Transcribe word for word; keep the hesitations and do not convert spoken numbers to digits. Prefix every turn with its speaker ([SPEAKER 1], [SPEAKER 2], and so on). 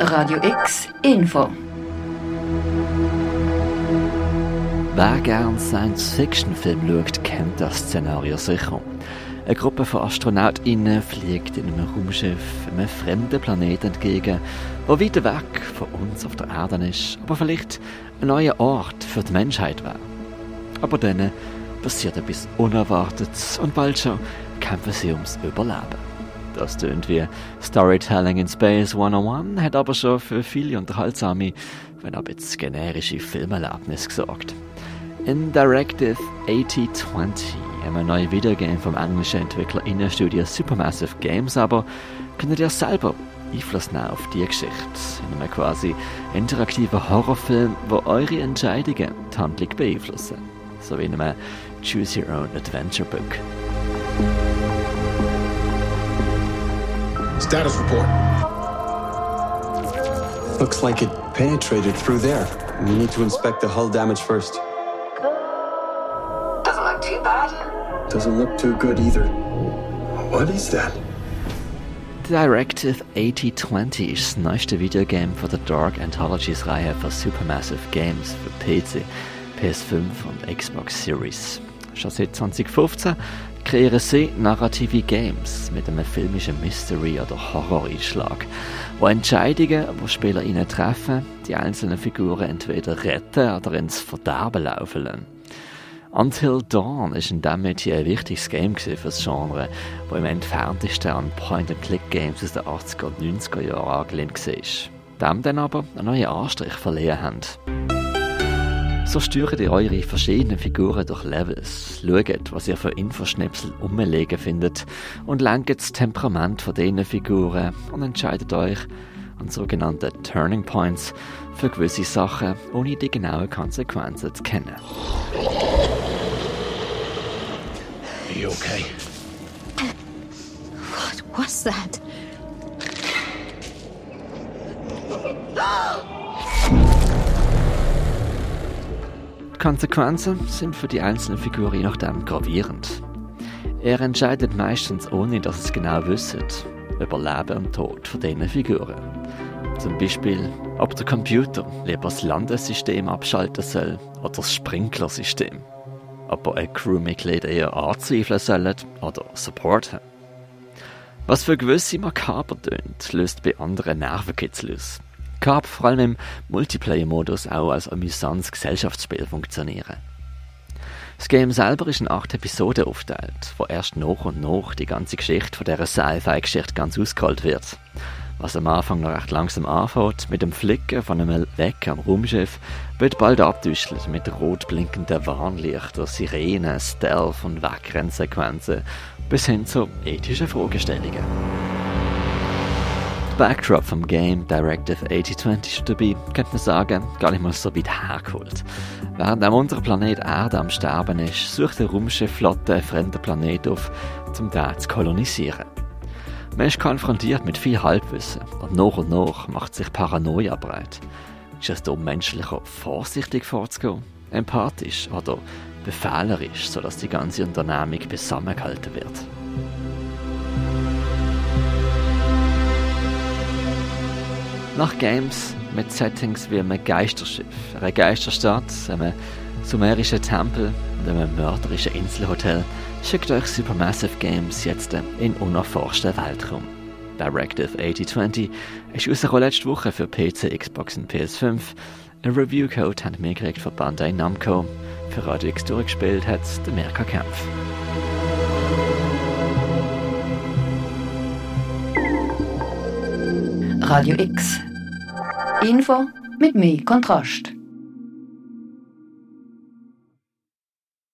[SPEAKER 1] Radio X Info.
[SPEAKER 2] Wer gerne Science-Fiction-Film schaut, kennt das Szenario sicher. Eine Gruppe von AstronautInnen fliegt in einem Raumschiff einem fremden Planeten entgegen, der weit weg von uns auf der Erde ist, aber vielleicht ein neuer Ort für die Menschheit wäre. Aber dann passiert etwas Unerwartetes und bald schon kämpfen sie ums Überleben. Das tönt wie Storytelling in Space hunderteins, hat aber schon für viele unterhaltsame, wenn auch jetzt generische Filmerlebnisse gesorgt. In Directive achtzig zwanzig, einem neuen Videogame vom englischen EntwicklerInnenstudio Supermassive Games, aber könnt ihr selber Einfluss nehmen auf die Geschichte, in einem quasi interaktiven Horrorfilm, wo eure Entscheidungen die Handlung beeinflussen, so wie in einem Choose Your Own Adventure Book.
[SPEAKER 3] Status report.
[SPEAKER 4] Looks like it penetrated through there. We need to inspect the hull damage first.
[SPEAKER 5] Doesn't look too bad.
[SPEAKER 4] Doesn't look too good either.
[SPEAKER 3] What is that?
[SPEAKER 2] Directive achtzig zwanzig ist das neueste Videogame von der Dark Anthologies-Reihe von Supermassive Games für P C, P S fünf und Xbox Series. Schon seit zwanzig fünfzehn kreieren sie narrative Games mit einem filmischen Mystery- oder Horror-Einschlag, wo Entscheidungen, die SpielerInnen treffen, die einzelnen Figuren entweder retten oder ins Verderben laufen lassen. Until Dawn ist in diesem Metier ein wichtiges Game für das Genre, das im entferntesten an Point-and-Click-Games aus den achtziger und neunziger Jahren angelehnt war, dem dann aber einen neuen Anstrich verliehen haben. So steuert ihr eure verschiedenen Figuren durch Levels, schaut, was ihr für Infoschnipsel umlegen findet und lenkt das Temperament von diesen Figuren und entscheidet euch an sogenannten Turning Points für gewisse Sachen, ohne die genauen Konsequenzen zu kennen.
[SPEAKER 3] Are you okay?
[SPEAKER 6] What was that?
[SPEAKER 2] Die Konsequenzen sind für die einzelnen Figuren je nachdem gravierend. Er entscheidet meistens ohne, dass es genau wisst, über Leben und Tod von diesen Figuren. Zum Beispiel, ob der Computer lieber das Landesystem abschalten soll oder das Sprinklersystem. Ob er ein Crewmitglied eher anzweifeln soll oder supporten. Was für gewisse makaber tönt, löst bei anderen Nervenkitzel aus. Kann vor allem im Multiplayer-Modus auch als amüsantes Gesellschaftsspiel funktionieren. Das Game selber ist in acht Episoden aufgeteilt, wo erst nach und nach die ganze Geschichte von dieser Sci-Fi-Geschichte ganz ausgerollt wird. Was am Anfang noch recht langsam anfängt, mit dem Flicken von einem Leck am Raumschiff, wird bald abgetäuscht mit rot blinkenden Warnlichtern, Sirenen, Stealth- und Wegrennsequenzen bis hin zu ethischen Fragestellungen. Der Backdrop vom Game Directive achtzig zwanzig ist dabei, könnte man sagen, gar nicht mal so weit hergeholt. Während am unteren Planet Erde am Sterben ist, sucht der Raumschiffflotte einen fremden Planet auf, um den zu kolonisieren. Man ist konfrontiert mit viel Halbwissen und nach und nach macht sich Paranoia breit. Ist es darum menschlicher, vorsichtig vorzugehen, empathisch oder befehlerisch, sodass die ganze Unternehmung zusammengehalten wird? Nach Games mit Settings wie einem Geisterschiff, einer Geisterstadt, einem sumerischen Tempel und einem mörderischen Inselhotel schickt euch Supermassive Games jetzt in unerforschten Weltraum. Directive achtzig zwanzig ist rausgekommen letzte Woche für P C, Xbox und P S fünf. Ein Review-Code haben wir gekriegt von Bandai Namco. Für Radio X durchgespielt hat der Mirka Kempf.
[SPEAKER 1] Radio X Info mit mehr Kontrast.